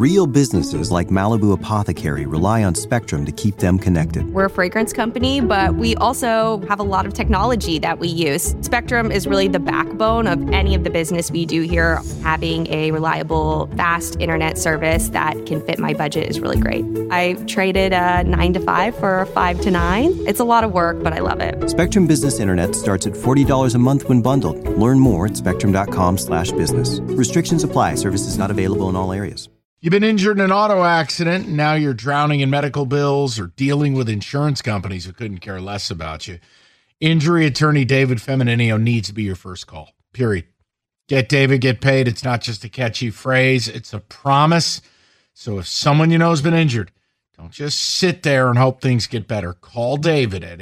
Real businesses like Malibu Apothecary rely on Spectrum to keep them connected. We're a fragrance company, but we also have a lot of technology that we use. Spectrum is really the backbone of any of the business we do here. Having a reliable, fast internet service that can fit my budget is really great. I traded a 9 to 5 for a 5 to 9. It's a lot of work, but I love it. Spectrum Business Internet starts at $40 a month when bundled. Learn more at spectrum.com/business. Restrictions apply. Services not available in all areas. You've been injured in an auto accident, and now you're drowning in medical bills or dealing with insurance companies who couldn't care less about you. Injury attorney David Femininio needs to be your first call, period. Get David, get paid. It's not just a catchy phrase. It's a promise. So if someone you know has been injured, don't just sit there and hope things get better. Call David at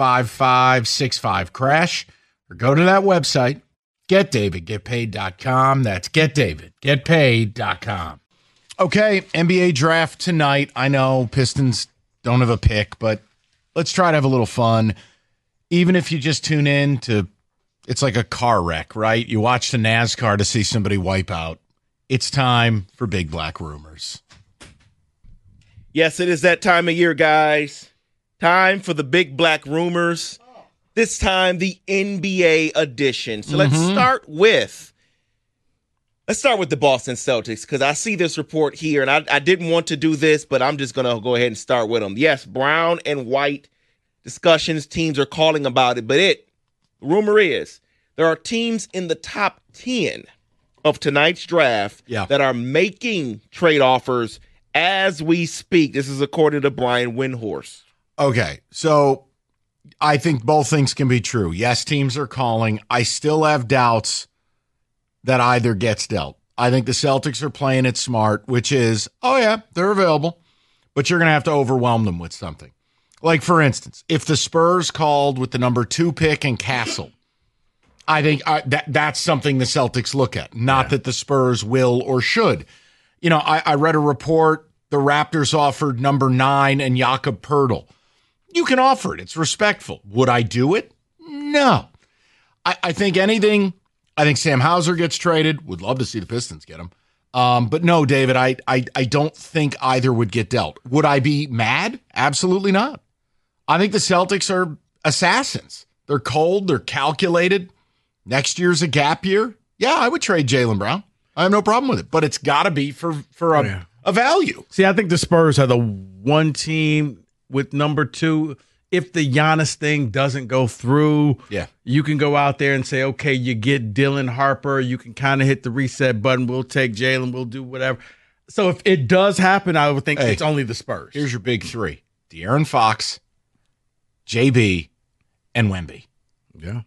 855-65-CRASH or go to that website, getdavidgetpaid.com. That's getdavidgetpaid.com. Okay, NBA draft tonight. I know Pistons don't have a pick, but let's try to have a little fun. Even if you just tune in to, it's like a car wreck, right? You watch the NASCAR to see somebody wipe out. It's time for Big Black Rumors. Yes, it is that time of year, guys. Time for the Big Black Rumors. This time, the NBA edition. So let's start with the Boston Celtics, because I see this report here, and I didn't want to do this, but I'm just going to go ahead and start with them. Yes, brown and white discussions, teams are calling about it, but the rumor is there are teams in the top 10 of tonight's draft that are making trade offers as we speak. This is according to Brian Windhorst. Okay, so I think both things can be true. Yes, teams are calling. I still have doubts that either gets dealt. I think the Celtics are playing it smart, which is, they're available, but you're going to have to overwhelm them with something. Like, for instance, if the Spurs called with the number 2 pick and Castle, I think that's something the Celtics look at, not that the Spurs will or should. You know, I read a report, the Raptors offered number 9 and Jakob Poeltl. You can offer it. It's respectful. Would I do it? No. I think anything... I think Sam Hauser gets traded. Would love to see the Pistons get him. But no, David, I don't think either would get dealt. Would I be mad? Absolutely not. I think the Celtics are assassins. They're cold. They're calculated. Next year's a gap year. Yeah, I would trade Jaylen Brown. I have no problem with it. But it's got to be for a value. See, I think the Spurs are the one team with number 2. If the Giannis thing doesn't go through, you can go out there and say, okay, you get Dylan Harper. You can kind of hit the reset button. We'll take Jaylen. We'll do whatever. So if it does happen, I would think it's only the Spurs. Here's your big 3. De'Aaron Fox, JB, and Wemby. Yeah.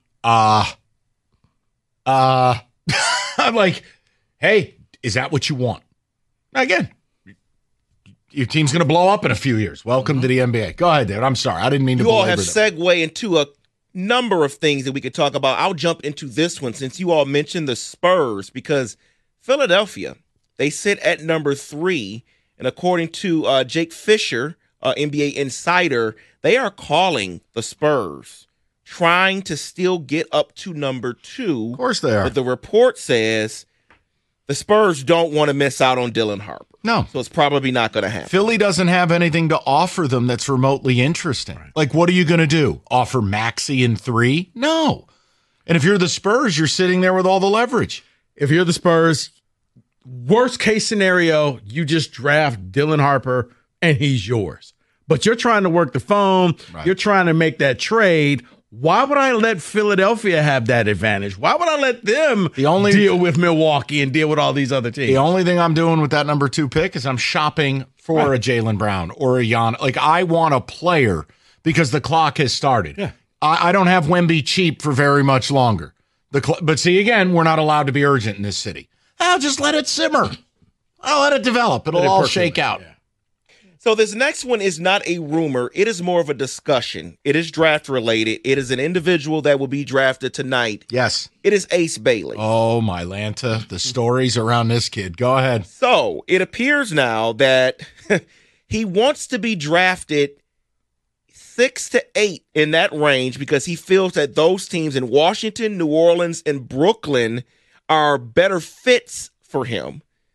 I'm like, hey, is that what you want? Again, your team's going to blow up in a few years. Welcome to the NBA. Go ahead, David. I'm sorry. I didn't mean to You all belabor have that. segued into a number of things that we could talk about. I'll jump into this one since you all mentioned the Spurs, because Philadelphia, they sit at number 3. And according to Jake Fisher, NBA insider, they are calling the Spurs, trying to still get up to number 2. Of course they are. But the report says the Spurs don't want to miss out on Dylan Harper. No. So it's probably not going to happen. Philly doesn't have anything to offer them that's remotely interesting. Right. Like, what are you going to do? Offer Maxey in 3? No. And if you're the Spurs, you're sitting there with all the leverage. If you're the Spurs, worst case scenario, you just draft Dylan Harper and he's yours. But you're trying to work the phone. Right. You're trying to make that trade. Why would I let Philadelphia have that advantage? Why would I let them deal with Milwaukee and deal with all these other teams? The only thing I'm doing with that number 2 pick is I'm shopping for a Jaylen Brown or a Jan. Like, I want a player because the clock has started. Yeah. I don't have Wemby cheap for very much longer. But see, again, we're not allowed to be urgent in this city. I'll just let it simmer. I'll let it develop. It'll all shake out. Yeah. So this next one is not a rumor. It is more of a discussion. It is draft related. It is an individual that will be drafted tonight. Yes. It is Ace Bailey. Oh, my Lanta. The stories around this kid. Go ahead. So it appears now that he wants to be drafted 6 to 8 in that range because he feels that those teams in Washington, New Orleans, and Brooklyn are better fits for him.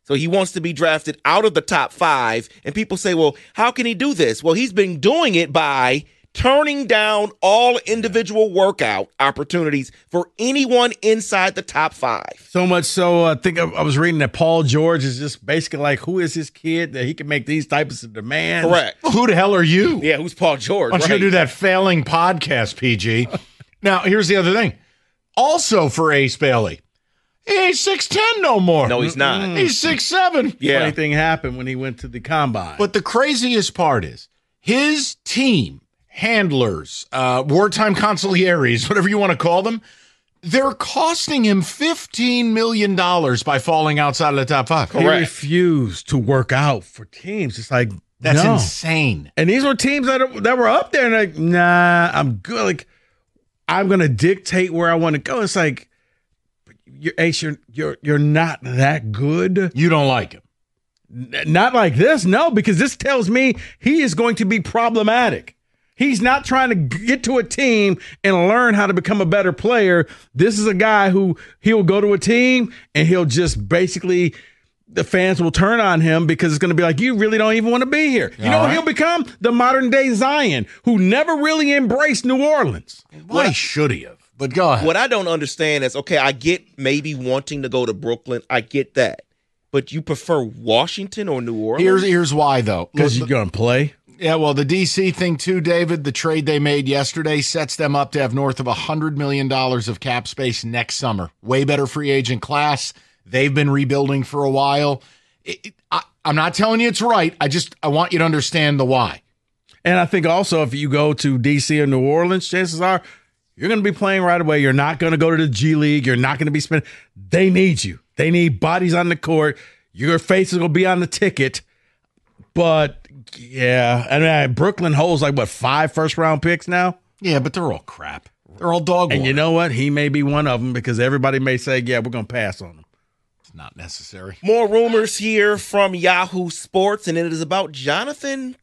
So he wants to be drafted out of the top 5. And people say, well, how can he do this? Well, he's been doing it by turning down all individual workout opportunities for anyone inside the top 5. So much so, I think I was reading that Paul George is just basically like, who is his kid that he can make these types of demands? Correct. Who the hell are you? Yeah, who's Paul George? Why don't you do that failing podcast, PG? Now, here's the other thing. Also for Ace Bailey, he ain't 6'10 no more. No, he's not. He's 6'7. Yeah. Funny thing happened when he went to the combine. But the craziest part is his team, handlers, wartime consiglieres, whatever you want to call them, they're costing him $15 million by falling outside of the top 5. He refused to work out for teams. It's like, That's no. insane. And these were teams that were up there and like, nah, I'm good. Like, I'm gonna dictate where I want to go. It's like, you're not that good. You don't like him. Not like this, no, because this tells me he is going to be problematic. He's not trying to get to a team and learn how to become a better player. This is a guy who he'll go to a team and he'll just basically, the fans will turn on him because it's going to be like, you really don't even want to be here. You know what he'll become? The modern day Zion, who never really embraced New Orleans. Why should he have? But go ahead. What I don't understand is, okay, I get maybe wanting to go to Brooklyn. I get that. But you prefer Washington or New Orleans? Here's why, though. Because you're going to play. Yeah, well, the D.C. thing, too, David, the trade they made yesterday sets them up to have north of $100 million of cap space next summer. Way better free agent class. They've been rebuilding for a while. I'm not telling you it's right. I want you to understand the why. And I think also if you go to D.C. or New Orleans, chances are you're going to be playing right away. You're not going to go to the G League. You're not going to be spending. They need you. They need bodies on the court. Your face is going to be on the ticket. But, yeah, I mean, Brooklyn holds like, 5 first-round picks now? Yeah, but they're all crap. They're all dog water. And you know what? He may be one of them because everybody may say, yeah, we're going to pass on him. It's not necessary. More rumors here from Yahoo Sports, and it is about Jonathan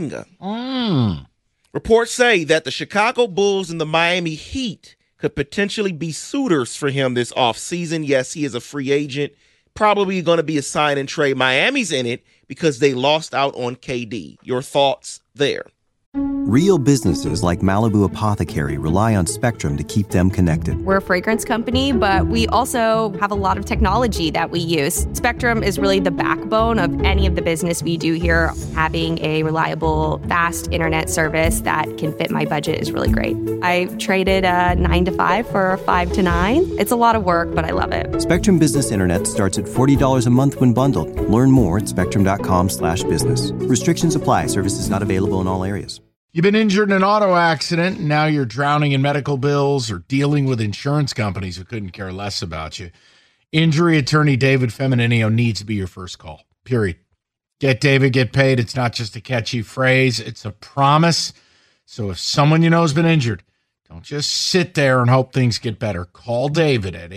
Kuminga. Reports say that the Chicago Bulls and the Miami Heat could potentially be suitors for him this offseason. Yes, he is a free agent, probably going to be a sign and trade. Miami's in it because they lost out on KD. Your thoughts there? Real businesses like Malibu Apothecary rely on Spectrum to keep them connected. We're a fragrance company, but we also have a lot of technology that we use. Spectrum is really the backbone of any of the business we do here. Having a reliable, fast internet service that can fit my budget is really great. I traded a 9 to 5 for a 5 to 9. It's a lot of work, but I love it. Spectrum Business Internet starts at $40 a month when bundled. Learn more at spectrum.com/business. Restrictions apply. Services not available in all areas. You've been injured in an auto accident, and now you're drowning in medical bills or dealing with insurance companies who couldn't care less about you. Injury attorney David Femininio needs to be your first call, period. Get David, get paid. It's not just a catchy phrase. It's a promise. So if someone you know has been injured, don't just sit there and hope things get better. Call David at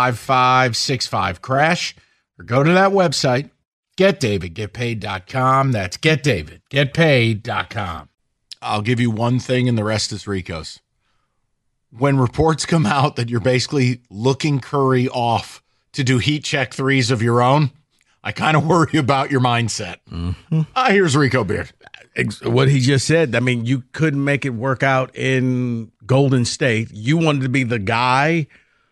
855-65-CRASH or go to that website, getdavidgetpaid.com. That's getdavidgetpaid.com. I'll give you one thing and the rest is Rico's. When reports come out that you're basically looking Curry off to do heat check threes of your own, I kind of worry about your mindset. Here's Rico Beard. What he just said, I mean, you couldn't make it work out in Golden State. You wanted to be the guy.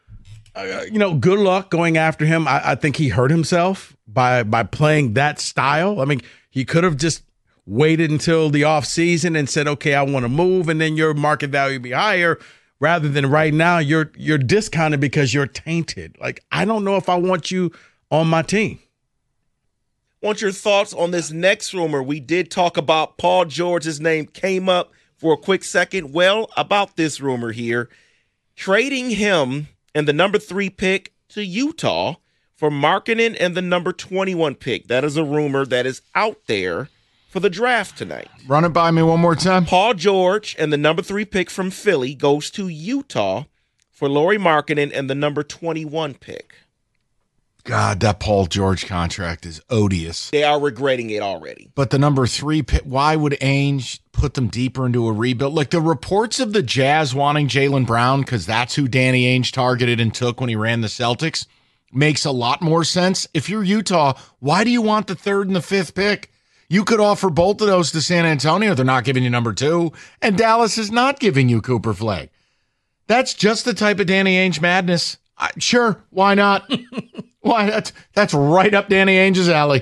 Good luck going after him. I think he hurt himself by playing that style. I mean, he could have just waited until the offseason and said, okay, I want to move, and then your market value would be higher, rather than right now you're discounted because you're tainted. Like, I don't know if I want you on my team. Want your thoughts on this next rumor? We did talk about Paul George's name came up for a quick second. Well, about this rumor here, trading him and the number 3 pick to Utah for Markkanen and the number 21 pick. That is a rumor that is out there for the draft tonight. Run it by me one more time. Paul George and the number 3 pick from Philly goes to Utah for Lauri Markkanen and the number 21 pick. God, that Paul George contract is odious. They are regretting it already. But the number 3 pick, why would Ainge put them deeper into a rebuild? Like the reports of the Jazz wanting Jaylen Brown, because that's who Danny Ainge targeted and took when he ran the Celtics. makes a lot more sense. If you're Utah, why do you want the 3rd and the 5th pick? You could offer both of those to San Antonio. They're not giving you number 2. And Dallas is not giving you Cooper Flagg. That's just the type of Danny Ainge madness. Sure, why not? Why? That's right up Danny Ainge's alley.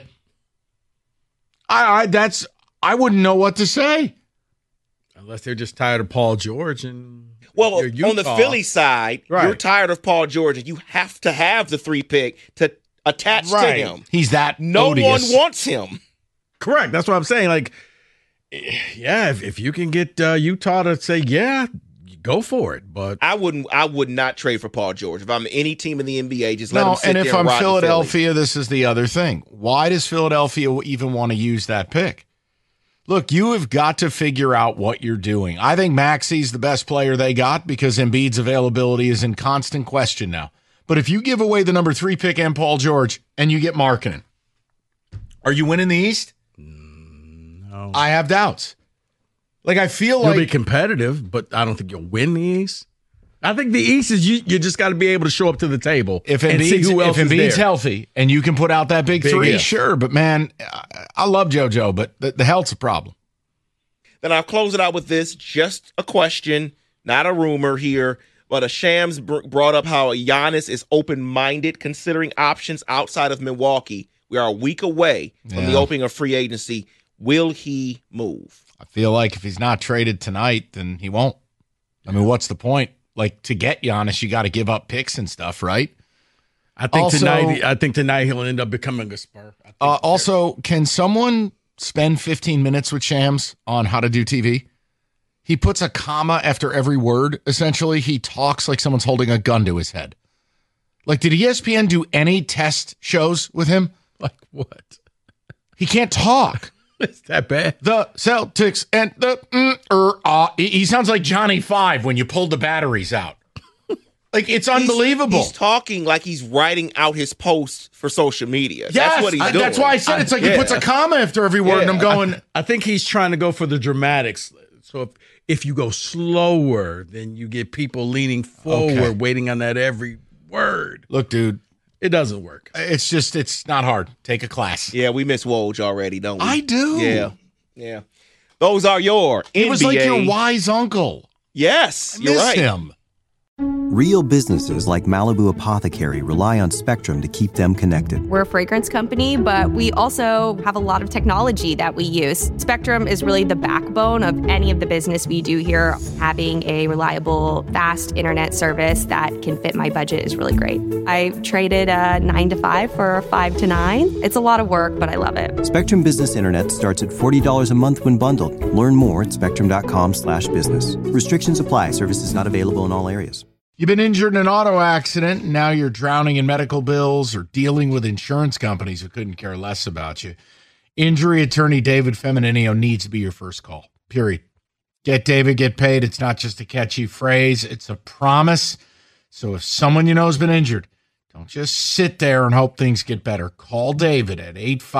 I wouldn't know what to say. Unless they're just tired of Paul George and well, on the Philly side, right. You're tired of Paul George, and you have to have the 3 pick to attach to him. He's that no odious. one wants him. Correct. That's what I'm saying. Like, yeah, if you can get Utah to say, yeah, go for it. But I would not trade for Paul George. If I'm any team in the NBA, just let him sit and there if and I'm rot in Philadelphia, Philly. this is the other thing. Why does Philadelphia even want to use that pick? Look, you have got to figure out what you're doing. I think Maxi's the best player they got because Embiid's availability is in constant question now. But if you give away the number 3 pick and Paul George and you get Markkanen, are you winning the East? No. I have doubts. Like, I feel You'll like be competitive, but I don't think you'll win the East. I think the East is you just got to be able to show up to the table if and see who else is Embiid's there. healthy and you can put out that big 3, if. sure. But, man, I love JoJo, but the health's a problem. Then I'll close it out with this. Just a question, not a rumor here, but a Shams brought up how Giannis is open-minded considering options outside of Milwaukee. We are a week away from the opening of free agency. Will he move? I feel like if he's not traded tonight, then he won't. I mean, what's the point? Like, to get Giannis, you got to give up picks and stuff, right? I think tonight he'll end up becoming a Spur. Also, can someone spend 15 minutes with Shams on how to do TV? He puts a comma after every word. Essentially, he talks like someone's holding a gun to his head. Like, did ESPN do any test shows with him? Like what? He can't talk. It's that bad. The Celtics and the he sounds like Johnny Five when you pulled the batteries out. Like, it's unbelievable. He's talking like he's writing out his posts for social media. Yes, that's what he's doing. That's why I said it's like he puts a comma after every word, and I'm going. I think he's trying to go for the dramatics. So if you go slower, then you get people leaning forward, waiting on that every word. Look, dude. It doesn't work. It's not hard. Take a class. Yeah, we miss Woj already, don't we? I do. Yeah. Those are your NBA. He was like your wise uncle. Yes, I miss him. Real businesses like Malibu Apothecary rely on Spectrum to keep them connected. We're a fragrance company, but we also have a lot of technology that we use. Spectrum is really the backbone of any of the business we do here. Having a reliable, fast internet service that can fit my budget is really great. I traded a 9 to 5 for a 5 to 9. It's a lot of work, but I love it. Spectrum Business Internet starts at $40 a month when bundled. Learn more at spectrum.com/business. Restrictions apply. Services not available in all areas. You've been injured in an auto accident, and now you're drowning in medical bills or dealing with insurance companies who couldn't care less about you. Injury attorney David Femininio needs to be your first call, period. Get David, get paid. It's not just a catchy phrase. It's a promise. So if someone you know has been injured, don't just sit there and hope things get better. Call David at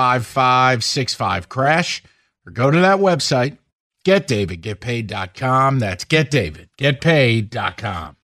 855-65-CRASH or go to that website, getdavidgetpaid.com. That's getdavidgetpaid.com.